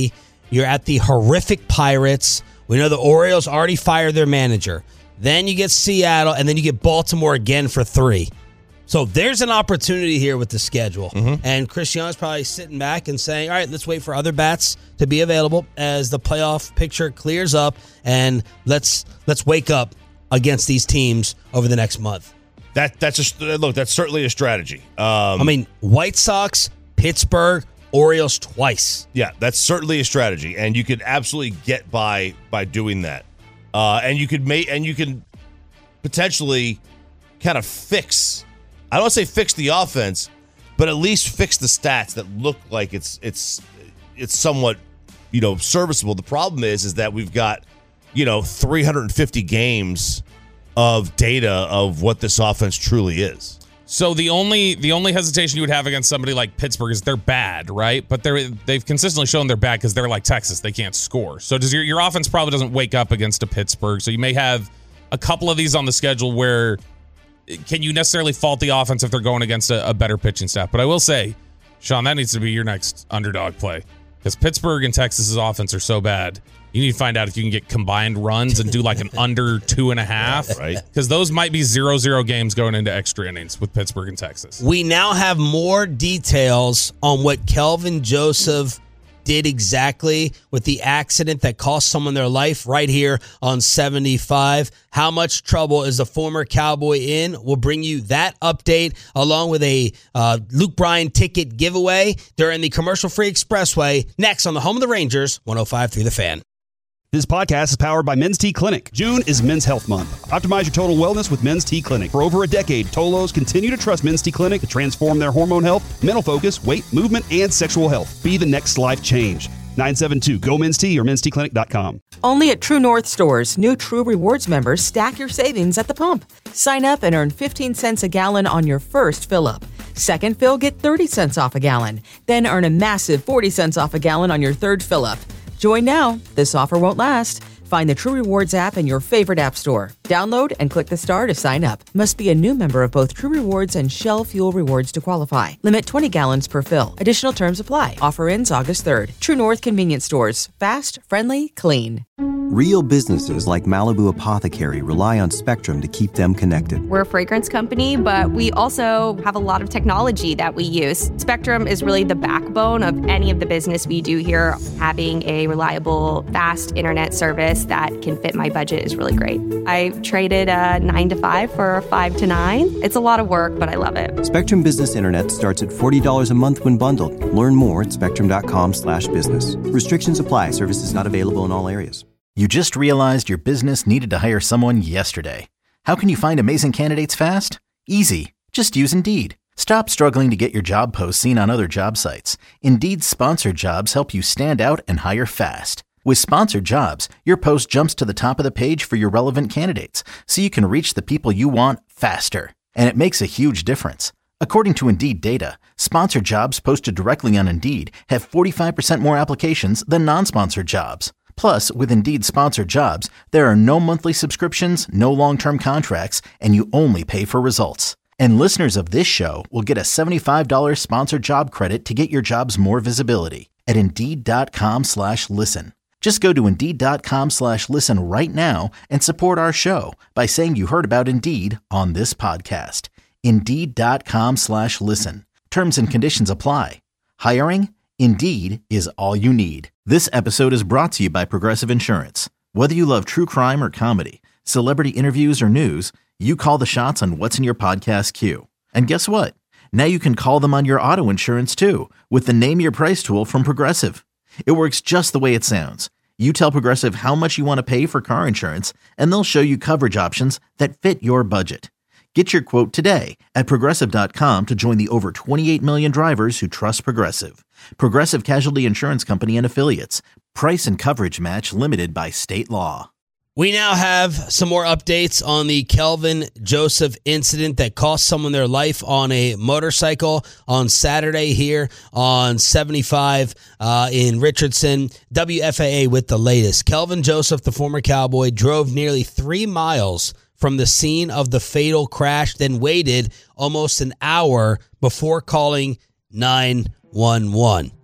You're at the horrific Pirates. We know the Orioles already fired their manager. Then you get Seattle, and then you get Baltimore again for three. So there's an opportunity here with the schedule. Mm-hmm. And Chris Young's probably sitting back and saying, all right, let's wait for other bats to be available as the playoff picture clears up, and let's let's wake up against these teams over the next month. That that's just look. That's certainly a strategy. Um, I mean, White Sox, Pittsburgh, Orioles twice. Yeah, that's certainly a strategy, and you could absolutely get by by doing that. Uh, and you could make and you can potentially kind of fix. I don't want to say fix the offense, but at least fix the stats that look like it's it's it's somewhat, you know, serviceable. The problem is is that we've got, you know, three hundred fifty games of data of what this offense truly is. So the only the only hesitation you would have against somebody like Pittsburgh is they're bad, right? But they're they've consistently shown they're bad because they're like Texas, they can't score. So does your your offense probably doesn't wake up against a Pittsburgh. So you may have a couple of these on the schedule where can you necessarily fault the offense if they're going against a, a better pitching staff? But I will say, Sean, that needs to be your next underdog play because Pittsburgh and Texas's offense are so bad. You need to find out if you can get combined runs and do like an under two and a half. Right. Because those might be zero zero games going into extra innings with Pittsburgh and Texas. We now have more details on what Kelvin Joseph did exactly with the accident that cost someone their life right here on seventy-five. How much trouble is the former Cowboy in? We'll bring you that update along with a uh, Luke Bryan ticket giveaway during the commercial-free Expressway next on the home of the Rangers, one oh five point three The Fan. This podcast is powered by Men's T Clinic. June is Men's Health Month. Optimize your total wellness with Men's T Clinic. For over a decade, Tolos continue to trust Men's T Clinic to transform their hormone health, mental focus, weight, movement, and sexual health. Be the next life change. nine seven two, G O Men's T or men's t clinic dot com. Only at True North stores, new True Rewards members stack your savings at the pump. Sign up and earn fifteen cents a gallon on your first fill-up. Second fill, get thirty cents off a gallon. Then earn a massive forty cents off a gallon on your third fill-up. Join now. This offer won't last. Find the True Rewards app in your favorite app store. Download and click the star to sign up. Must be a new member of both True Rewards and Shell Fuel Rewards to qualify. Limit twenty gallons per fill. Additional terms apply. Offer ends August third. True North Convenience Stores. Fast, friendly, clean. Real businesses like Malibu Apothecary rely on Spectrum to keep them connected. We're a fragrance company, but we also have a lot of technology that we use. Spectrum is really the backbone of any of the business we do here. Having a reliable, fast internet service that can fit my budget is really great. I traded a nine to five for a five to nine. It's a lot of work, but I love it. Spectrum Business Internet starts at forty dollars a month when bundled. Learn more at spectrum.com slash business. Restrictions apply. Services not available in all areas. You just realized your business needed to hire someone yesterday. How can you find amazing candidates fast? Easy. Just use Indeed. Stop struggling to get your job posts seen on other job sites. Indeed's sponsored jobs help you stand out and hire fast. With sponsored jobs, your post jumps to the top of the page for your relevant candidates, so you can reach the people you want faster. And it makes a huge difference. According to Indeed data, sponsored jobs posted directly on Indeed have forty-five percent more applications than non-sponsored jobs. Plus, with Indeed sponsored jobs, there are no monthly subscriptions, no long-term contracts, and you only pay for results. And listeners of this show will get a seventy-five dollars sponsored job credit to get your jobs more visibility at Indeed.com slash listen. Just go to Indeed.com slash listen right now and support our show by saying you heard about Indeed on this podcast. Indeed.com slash listen. Terms and conditions apply. Hiring? Indeed is all you need. This episode is brought to you by Progressive Insurance. Whether you love true crime or comedy, celebrity interviews or news, you call the shots on what's in your podcast queue. And guess what? Now you can call them on your auto insurance too with the Name Your Price tool from Progressive. It works just the way it sounds. You tell Progressive how much you want to pay for car insurance, and they'll show you coverage options that fit your budget. Get your quote today at Progressive dot com to join the over twenty-eight million drivers who trust Progressive. Progressive Casualty Insurance Company and Affiliates. Price and coverage match limited by state law. We now have some more updates on the Kelvin Joseph incident that cost someone their life on a motorcycle on Saturday here on seventy-five uh, in Richardson. W F A A with the latest. Kelvin Joseph, the former Cowboy, drove nearly three miles from the scene of the fatal crash, then waited almost an hour before calling nine one one.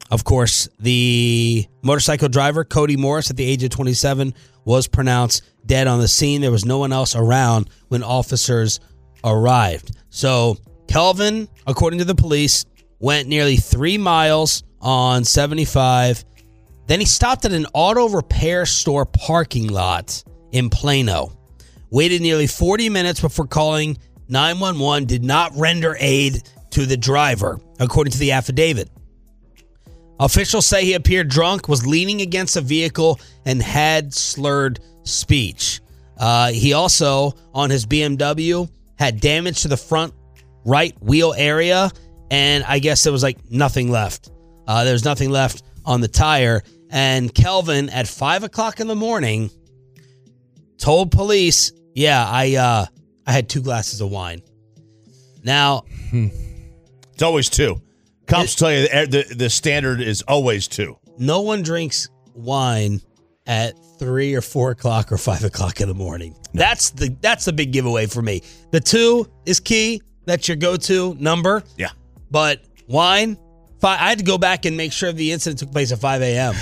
Of course, the motorcycle driver, Cody Morris, at the age of twenty-seven, was pronounced dead on the scene. There was no one else around when officers arrived. So Kelvin, according to the police, went nearly three miles on seventy-five. Then he stopped at an auto repair store parking lot in Plano. Waited nearly forty minutes before calling nine one one, did not render aid to the driver, according to the affidavit. Officials say he appeared drunk, was leaning against a vehicle, and had slurred speech. Uh, he also, on his B M W, had damage to the front right wheel area, and I guess there was like nothing left. Uh, there was nothing left on the tire. And Kelvin, at five o'clock in the morning, told police, yeah, I uh, I had two glasses of wine. Now, it's always two. Cops tell you the, the the standard is always two. No one drinks wine at three or four o'clock or five o'clock in the morning. No. That's the that's the big giveaway for me. The two is key. That's your go-to number. Yeah. But wine, five, I had to go back and make sure the incident took place at five a.m.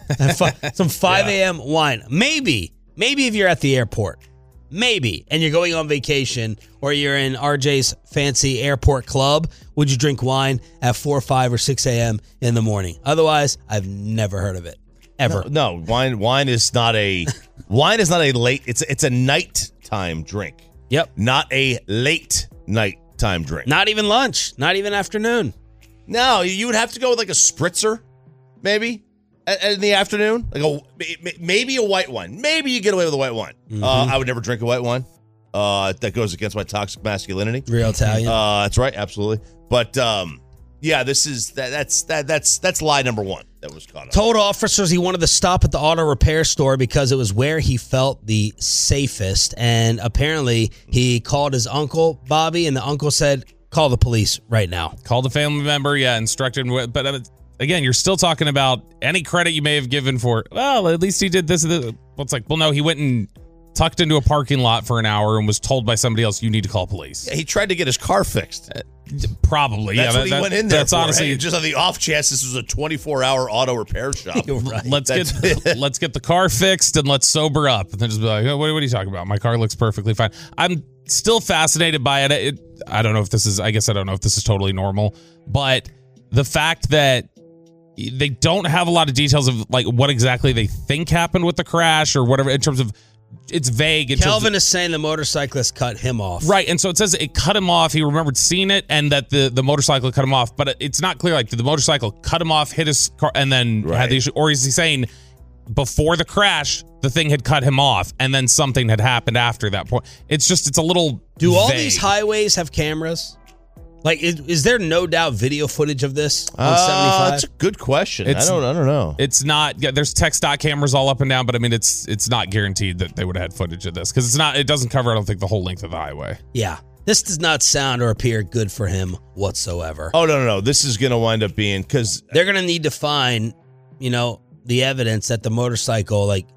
Some five a.m. wine. Maybe, maybe if you're at the airport. Maybe, and you're going on vacation, or you're in R J's fancy airport club, would you drink wine at four, five, or six a.m. in the morning? Otherwise, I've never heard of it, ever. No, no wine. Wine is not a wine is not a late. It's it's a nighttime drink. Yep, not a late nighttime drink. Not even lunch. Not even afternoon. No, you would have to go with like a spritzer, maybe. In the afternoon, like a maybe a white wine. Maybe you get away with a white wine. Mm-hmm. Uh, I would never drink a white wine. Uh, that goes against my toxic masculinity. Real Italian. Uh, that's right, absolutely. But um, yeah, this is that, that's that that's that's lie number one that was caught up. Told officers he wanted to stop at the auto repair store because it was where he felt the safest, and apparently he called his uncle Bobby, and the uncle said, "Call the police right now." Called a family member, yeah, instructed him, but. Uh, Again, you're still talking about any credit you may have given for, well, at least he did this. Well, it's like, well, no, he went and tucked into a parking lot for an hour and was told by somebody else, you need to call police. Yeah, he tried to get his car fixed. Uh, probably. That's yeah, what he that, went in there That's for. honestly. Hey, just on the off chance this was a twenty-four hour auto repair shop. Right. Let's get let's get the car fixed and let's sober up. And then just be like, oh, what, what are you talking about? My car looks perfectly fine. I'm still fascinated by it. it. I don't know if this is, I guess I don't know if this is totally normal, but the fact that they don't have a lot of details of like what exactly they think happened with the crash or whatever in terms of it's vague. In Kelvin terms of, is saying the motorcyclist cut him off. Right. And so it says it cut him off. He remembered seeing it and that the, the motorcycle cut him off. But it's not clear. Like, did the motorcycle cut him off, hit his car, and then right. had the issue? Or is he saying before the crash, the thing had cut him off and then something had happened after that point? It's just, it's a little Do vague. all these highways have cameras? Like, is, is there no doubt video footage of this on uh, seventy-five? That's a good question. It's, I don't I don't know. It's not, yeah, there's text dot cameras all up and down, but I mean, it's it's not guaranteed that they would have had footage of this because it's not, it doesn't cover, I don't think, the whole length of the highway. Yeah. This does not sound or appear good for him whatsoever. Oh, no, no, no. This is going to wind up being, because they're going to need to find, you know, the evidence that the motorcycle, like,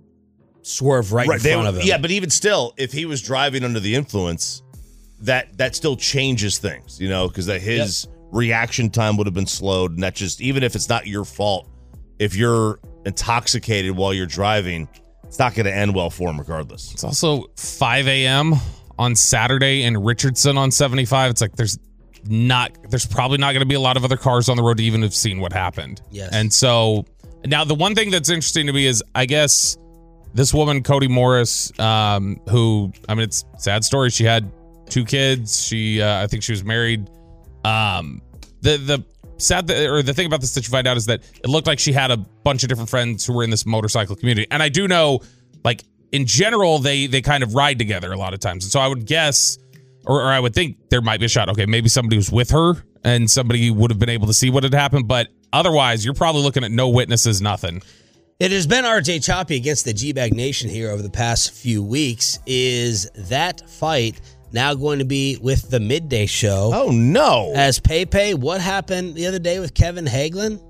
swerved right, right in front they, of him. Yeah, but even still, if he was driving under the influence, that that still changes things, you know, because that his yep. reaction time would have been slowed, and that just, even if it's not your fault, if you're intoxicated while you're driving, it's not going to end well for him regardless. It's also five a.m. on Saturday in Richardson on seventy-five. It's like there's not, there's probably not going to be a lot of other cars on the road to even have seen what happened. Yes. And so now the one thing that's interesting to me is, I guess this woman, Cody Morris, um, who, I mean, it's a sad story. She had two kids. She, uh, I think she was married. Um, the the sad th- or the thing about this that you find out is that it looked like she had a bunch of different friends who were in this motorcycle community. And I do know, like, in general, they they kind of ride together a lot of times. And so I would guess, or, or I would think there might be a shot. Okay, maybe somebody was with her and somebody would have been able to see what had happened. But otherwise, you're probably looking at no witnesses, nothing. It has been R J Choppy against the G-Bag Nation here over the past few weeks. Is that fight now going to be with the midday show? Oh, no. As Pepe, what happened the other day with Kevin Hagelin?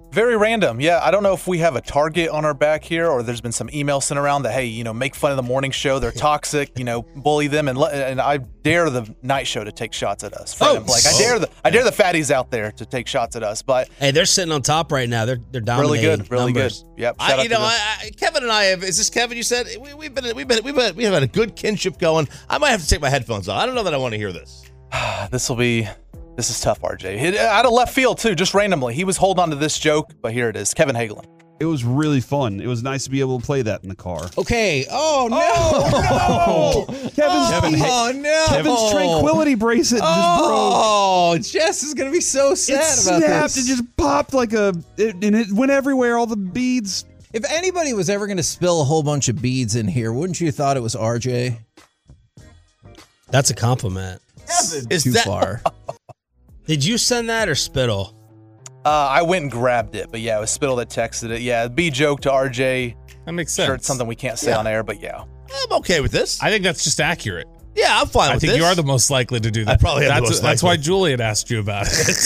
Very random. Yeah, I don't know if we have a target on our back here or there's been some email sent around that, hey, you know, make fun of the morning show. They're toxic, you know, bully them. And, and I dare the night show to take shots at us. Fred Oh, and Blake. I dare the I dare the fatties out there to take shots at us. But Hey, they're sitting on top right now. They're they're really dominating. good. Really numbers. good. Yep. Shout I, out you to know, them. I, I, Kevin and I have. Is this Kevin? You said we, we've been we've been we've been we've had a good kinship going. I might have to take my headphones off. I don't know that I want to hear this. This will be. This is tough, R J. Hit out of left field, too, just randomly. He was holding on to this joke, but here it is. Kevin Hagelin. It was really fun. It was nice to be able to play that in the car. Okay. Oh, no. Oh, no. Kevin's, Kevin, oh, no. Kevin's tranquility bracelet just broke. Oh, Jess is going to be so sad It about snapped. this. It just popped like a, it, and it went everywhere. All the beads. If anybody was ever going to spill a whole bunch of beads in here, wouldn't you have thought it was R J? That's a compliment. Kevin. Is Too that- far. Did you send that or Spittle? Uh, I went and grabbed it, but yeah, it was Spittle that texted it. Yeah, B joke to R J. That makes Sure, sense. it's something we can't say Yeah. on air, but yeah. I'm okay with this. I think that's just accurate. Yeah, I'm fine I with think this. you are the most likely to do that. I probably am the that's, most That's likely. why Julian asked you about it.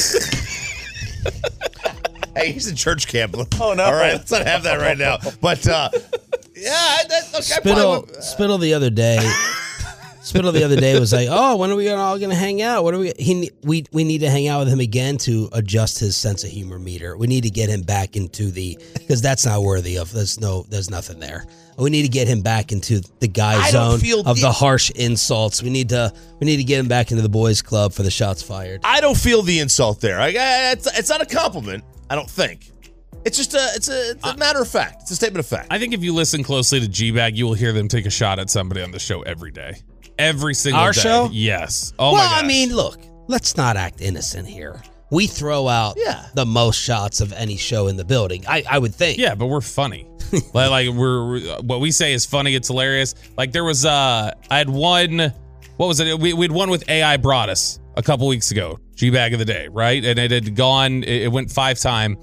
Hey, he's in church camp. Oh no! All right, let's not have that right now. But uh, yeah, I- that, okay, I Spittle, probably would- Spittle the other day. Spittle the other day was like, "Oh, when are we all going to hang out? What are we? He we we need to hang out with him again to adjust his sense of humor meter. We need to get him back into the because that's not worthy of. There's no, there's nothing there. We need to get him back into the guy I don't zone feel of the- the harsh insults. We need to we need to get him back into the boys' club for the shots fired. I don't feel the insult there. I, I, it's, it's not a compliment. I don't think. It's just a it's a, it's a matter of fact. It's a statement of fact. I think if you listen closely to G-Bag, you will hear them take a shot at somebody on the show every day. Every single Our day. show? Yes. Oh well, my gosh. I mean, look, let's not act innocent here. We throw out Yeah. the most shots of any show in the building. I, I would think. Yeah, but we're funny. like, like we're, we're what we say is funny. It's hilarious. Like there was uh, I had one. What was it? We we had one with A I brought us a couple weeks ago. G-Bag of the day, right? And it had gone. It, it went five time,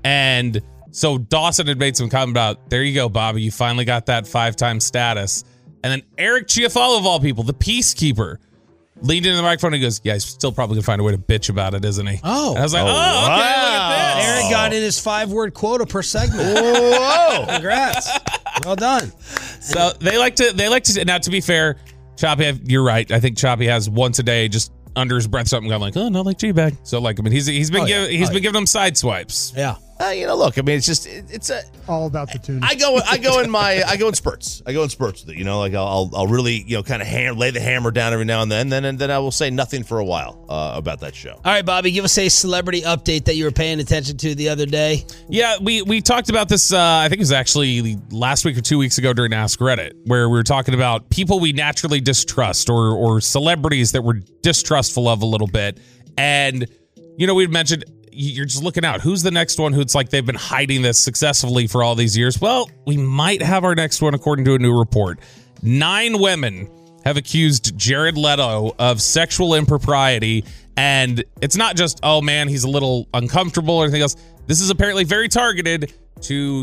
and so Dawson had made some comment about, there you go, Bobby. You finally got that five time status. And then Eric Chiafalo, of all people, the peacekeeper, leaned into the microphone and he goes, yeah, he's still probably going to find a way to bitch about it, isn't he? Oh. And I was like, oh, Oh, okay, look at this. Aaron got in his five word quota per segment. Whoa! Congrats. Well done. So they like to, they like to, now to be fair, Choppy, you're right. I think Choppy has once a day just under his breath something going like, oh, not like G-Bag. So like, I mean, he's he's been Oh, yeah. giving he's Oh, been yeah. giving him side swipes. Yeah. Uh, you know, look. I mean, it's just it, it's a. All about the tune. I go I go in my I go in spurts. I go in spurts with it. You know, like I'll I'll, I'll really you know kind of ham, lay the hammer down every now and then. Then and then I will say nothing for a while uh, about that show. All right, Bobby, give us a celebrity update that you were paying attention to the other day. Yeah, we we talked about this. Uh, I think it was actually last week or two weeks ago during Ask Reddit, where we were talking about people we naturally distrust, or or celebrities that we're distrustful of a little bit. And you know, we'd mentioned you're just looking out. Who's the next one who's like they've been hiding this successfully for all these years? Well, we might have our next one according to a new report. Nine women have accused Jared Leto of sexual impropriety. And it's not just, oh man, he's a little uncomfortable or anything else. This is apparently very targeted to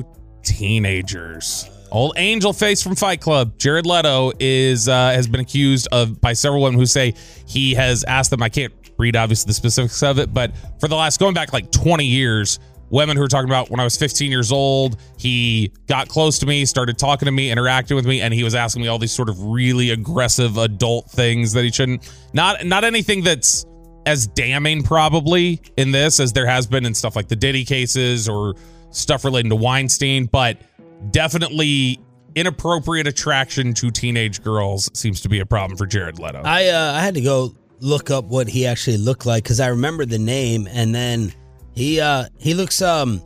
teenagers. Old angel face from Fight Club, Jared Leto, is uh, has been accused of by several women who say he has asked them, I can't read obviously the specifics of it, but for the last, going back like twenty years, women who are talking about when I was fifteen years old, he got close to me, started talking to me, interacting with me, and he was asking me all these sort of really aggressive adult things that he shouldn't. Not not anything that's as damning probably in this as there has been in stuff like the Diddy cases or stuff relating to Weinstein, but definitely inappropriate attraction to teenage girls seems to be a problem for Jared Leto. I uh, I had to go look up what he actually looked like because I remember the name, and then he uh, he looks um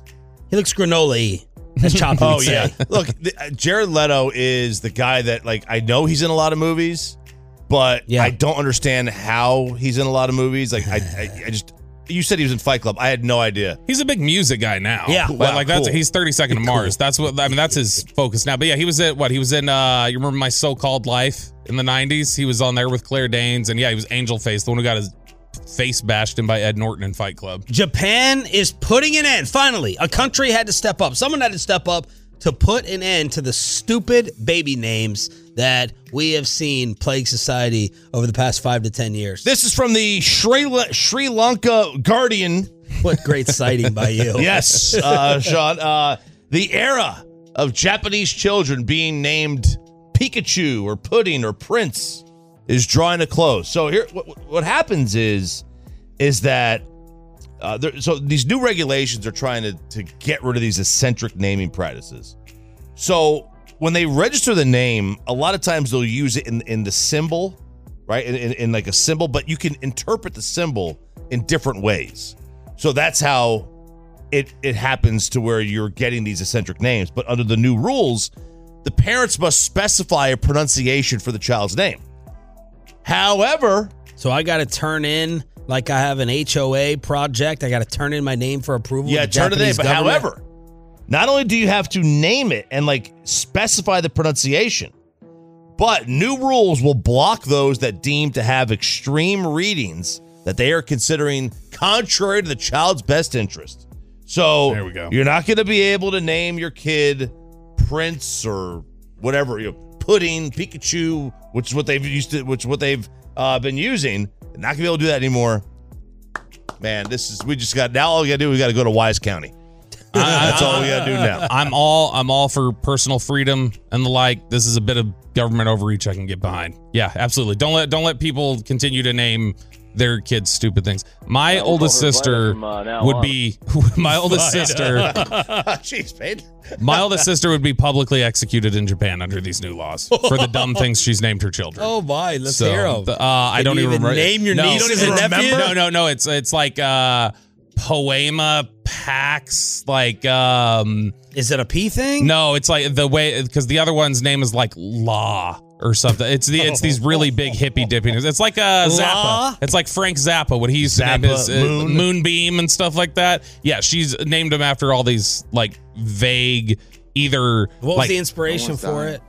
he looks granola-y, as Choppy would Oh say. yeah. Look, the, uh, Jared Leto is the guy that like I know he's in a lot of movies, but Yeah. I don't understand how he's in a lot of movies. Like I, I, I just you said he was in Fight Club. I had no idea. He's a big music guy now. Yeah. But, Wow, like that's cool. he's thirty-second to Mars. That's what I mean. That's his focus now. But yeah, he was at what he was in. Uh, you remember My So-Called Life in the nineties? He was on there with Claire Danes, and yeah, he was Angel Face, the one who got his face bashed in by Ed Norton in Fight Club. Japan is putting an end. Finally, a country had to step up. Someone had to step up to put an end to the stupid baby names that we have seen plague society over the past five to ten years. This is from the Sri, Sri Lanka Guardian. What great sighting by you. Yes, uh, Sean. Uh, the era of Japanese children being named Pikachu or Pudding or Prince is drawing to close. So here, what, what happens is, is that uh, there, so these new regulations are trying to, to get rid of these eccentric naming practices. So when they register the name, a lot of times they'll use it in, in the symbol, right? In, in, in like a symbol, but you can interpret the symbol in different ways. So that's how it it happens to where you're getting these eccentric names. But under the new rules, the parents must specify a pronunciation for the child's name. However, so I got to turn in, like I have an H O A project, I got to turn in my name for approval. Yeah, with the turn it in. Japanese But government. however, not only do you have to name it and like specify the pronunciation, but new rules will block those that deem to have extreme readings that they are considering contrary to the child's best interest. So there we go. You're not going to be able to name your kid Prince or whatever, you know, Pudding, Pikachu, which is what they've used to, which is what they've uh, been using. They're not going to be able to do that anymore. Man, this is we just got now. All we got to do, we got to go to Wise County. That's all we got to do now. I'm all I'm all for personal freedom and the like. This is a bit of government overreach I can get behind. Yeah, absolutely. Don't let don't let people continue to name their kids stupid things. My Yeah, we'll oldest call her sister Vita from, uh, now would on. be my oldest Vita. sister. Jeez, man. My oldest sister would be publicly executed in Japan under these new laws for the dumb things she's named her children. Oh my, let's So, hear them. the- uh, I Can don't you even even remember. name your no, nieces and it's- nephews? No, no, no. It's it's like uh, Poema Pax. Like, um, is it a P thing? No, it's like the way because the other one's name is like La or something. It's the it's these really big hippy dippy names. It's like uh, Zappa. La? It's like Frank Zappa. What he used to name Zappa, his uh, Moon. Moonbeam and stuff like that. Yeah, she's named him after all these like vague either. What was like, the inspiration for it?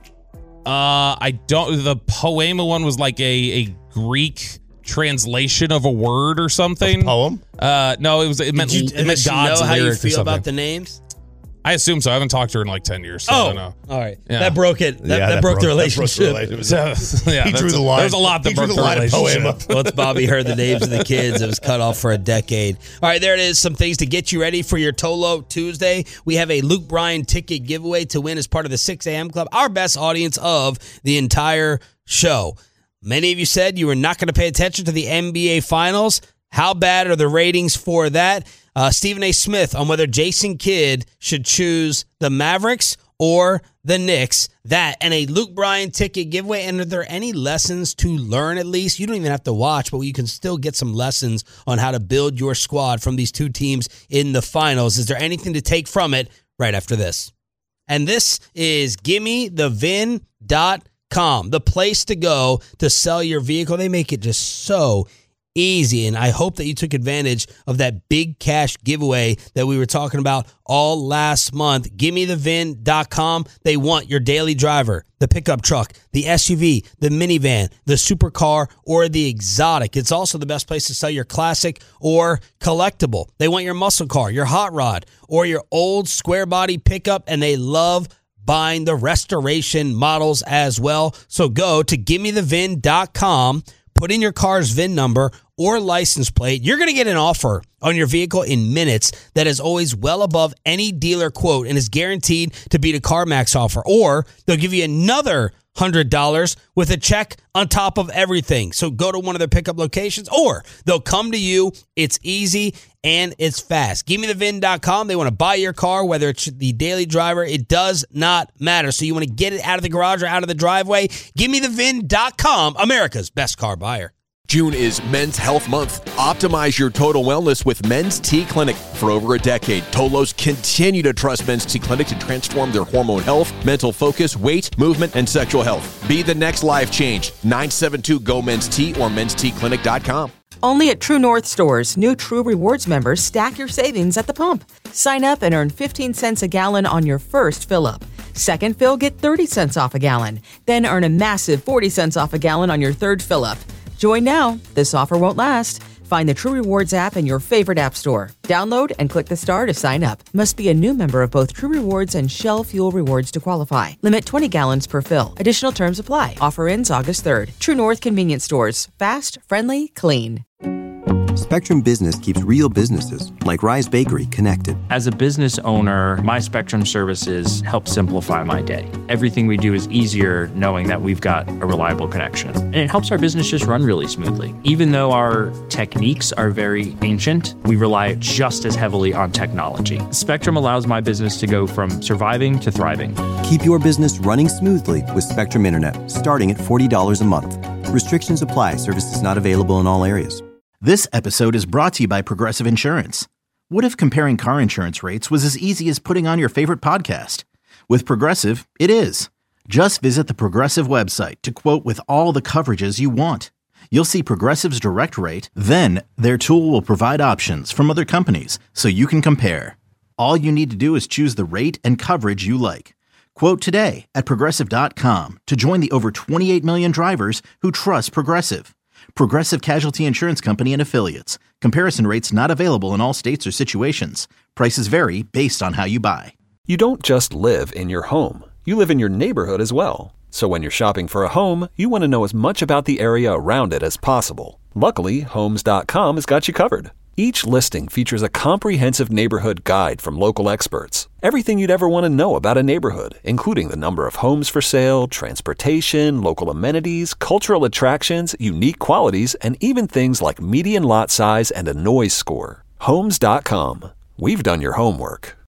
Uh, I don't. The Poema one was like a a Greek translation of a word or something. A poem? Uh, no, it was it meant Did you, it meant does she God's know how you lyric or feel something. about the names? I assume so. I haven't talked to her in like ten years. So I Oh, don't know. all right. Yeah. That broke it. That, Yeah, that, that broke, broke- the that broke the relationship. relationship. So, yeah, He that's- drew the line. There's a lot that He drew broke the the line of relationship. Poema. Once Bobby heard the names of the kids, it was cut off for a decade. All right, there it is. Some things to get you ready for your Tolo Tuesday. We have a Luke Bryan ticket giveaway to win as part of the six a.m. Club, our best audience of the entire show. Many of you said you were not going to pay attention to the N B A Finals. How bad are the ratings for that? Uh, Stephen A. Smith on whether Jason Kidd should choose the Mavericks or the Knicks. That and a Luke Bryan ticket giveaway. And are there any lessons to learn at least? You don't even have to watch, but you can still get some lessons on how to build your squad from these two teams in the finals. Is there anything to take from it right after this? And this is gimme the vin dot com, the place to go to sell your vehicle. They make it just so easy, and I hope that you took advantage of that big cash giveaway that we were talking about all last month. gimme the vin dot com. They want your daily driver, the pickup truck, the S U V, the minivan, the supercar, or the exotic. It's also the best place to sell your classic or collectible. They want your muscle car, your hot rod, or your old square body pickup, and they love buying the restoration models as well. So go to gimme the vin dot com, put in your car's V I N number or license plate. You're going to get an offer on your vehicle in minutes that is always well above any dealer quote and is guaranteed to beat a CarMax offer. Or they'll give you another one hundred dollars with a check on top of everything. So go to one of their pickup locations or they'll come to you. It's easy and it's fast. gimme the vin dot com. They want to buy your car, whether it's the daily driver. It does not matter. So you want to get it out of the garage or out of the driveway. gimme the vin dot com, America's best car buyer. June is Men's Health Month. Optimize your total wellness with Men's T Clinic. For over a decade, Tolos continue to trust Men's T Clinic to transform their hormone health, mental focus, weight, movement, and sexual health. Be the next life change. nine seven two G O Men's T or men's t clinic dot com. Only at True North stores, new True Rewards members stack your savings at the pump. Sign up and earn fifteen cents a gallon on your first fill-up. Second fill, get thirty cents off a gallon. Then earn a massive forty cents off a gallon on your third fill-up. Join now. This offer won't last. Find the True Rewards app in your favorite app store. Download and click the star to sign up. Must be a new member of both True Rewards and Shell Fuel Rewards to qualify. Limit twenty gallons per fill. Additional terms apply. Offer ends August third. True North Convenience Stores. Fast, friendly, clean. Spectrum Business keeps real businesses, like Rise Bakery, connected. As a business owner, my Spectrum services help simplify my day. Everything we do is easier knowing that we've got a reliable connection. And it helps our business just run really smoothly. Even though our techniques are very ancient, we rely just as heavily on technology. Spectrum allows my business to go from surviving to thriving. Keep your business running smoothly with Spectrum Internet, starting at forty dollars a month. Restrictions apply. Services not available in all areas. This episode is brought to you by Progressive Insurance. What if comparing car insurance rates was as easy as putting on your favorite podcast? With Progressive, it is. Just visit the Progressive website to quote with all the coverages you want. You'll see Progressive's direct rate, then their tool will provide options from other companies so you can compare. All you need to do is choose the rate and coverage you like. Quote today at Progressive dot com to join the over twenty-eight million drivers who trust Progressive. Progressive Casualty Insurance Company and Affiliates. Comparison rates not available in all states or situations. Prices vary based on how you buy. You don't just live in your home. You live in your neighborhood as well. So when you're shopping for a home, you want to know as much about the area around it as possible. Luckily, Homes dot com has got you covered. Each listing features a comprehensive neighborhood guide from local experts. Everything you'd ever want to know about a neighborhood, including the number of homes for sale, transportation, local amenities, cultural attractions, unique qualities, and even things like median lot size and a noise score. Homes dot com. We've done your homework.